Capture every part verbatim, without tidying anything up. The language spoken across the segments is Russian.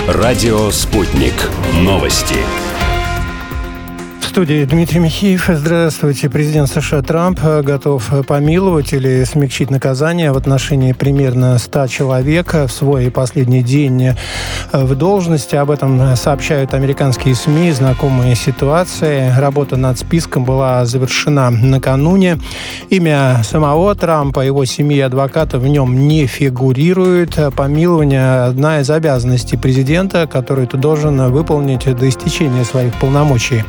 Радио «Спутник». Новости. В студии Дмитрий Михеев. Здравствуйте. Президент США Трамп готов помиловать или смягчить наказание в отношении примерно ста человек в свой последний день в должности. Об этом сообщают американские СМИ, знакомые ситуации. Работа над списком была завершена накануне. Имя самого Трампа, его семьи и адвокатов в нем не фигурирует. Помилование – одна из обязанностей президента, которую ты должен выполнить до истечения своих полномочий.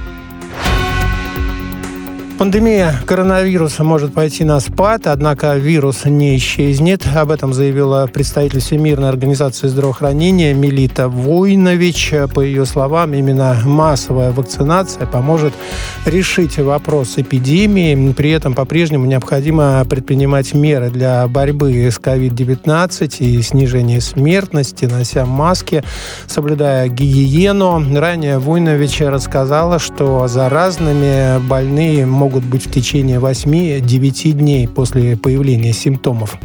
Пандемия коронавируса может пойти на спад, однако вирус не исчезнет. Об этом заявила представитель Всемирной организации здравоохранения Мелита Войнович. По ее словам, именно массовая вакцинация поможет решить вопрос эпидемии. При этом по-прежнему необходимо предпринимать меры для борьбы с ковид девятнадцать и снижения смертности, нося маски, соблюдая гигиену. Ранее Войнович рассказала, что заразными больные могут могут быть в течение восьми-девяти дней после появления симптомов.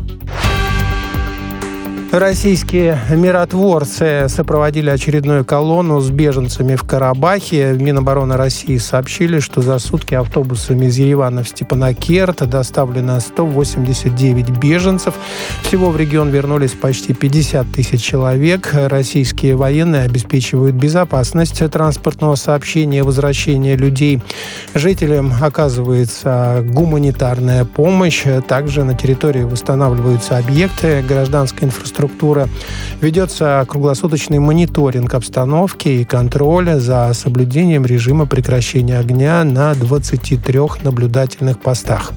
Российские миротворцы сопроводили очередную колонну с беженцами в Карабахе. В Минобороны России сообщили, что за сутки автобусами из Еревана в Степанакерт доставлено сто восемьдесят девять беженцев. Всего в регион вернулись почти пятьдесят тысяч человек. Российские военные обеспечивают безопасность транспортного сообщения и возвращения людей. Жителям оказывается гуманитарная помощь. Также на территории восстанавливаются объекты гражданской инфраструктуры. Структура. Ведется круглосуточный мониторинг обстановки и контроль за соблюдением режима прекращения огня на двадцати трёх наблюдательных постах.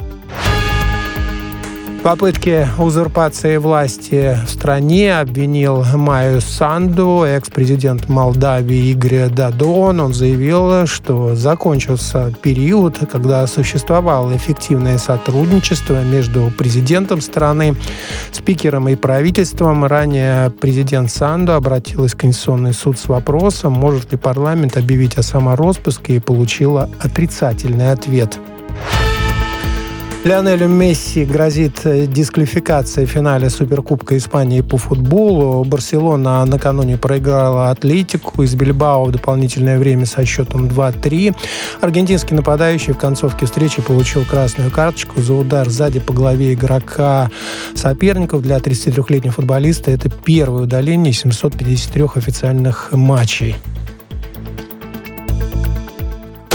В попытке узурпации власти в стране обвинил Майю Санду экс-президент Молдавии Игорь Додон. Он заявил, что закончился период, когда существовало эффективное сотрудничество между президентом страны, спикером и правительством. Ранее президент Санду обратилась в Конституционный суд с вопросом, может ли парламент объявить о самороспуске, и получила отрицательный ответ. Лионелю Месси грозит дисквалификация в финале Суперкубка Испании по футболу. Барселона накануне проиграла Атлетику из Бильбао в дополнительное время со счетом два-три. Аргентинский нападающий в концовке встречи получил красную карточку за удар сзади по голове игрока соперников. Для тридцатитрёхлетнего футболиста это первое удаление из семисот пятидесяти трёх официальных матчей.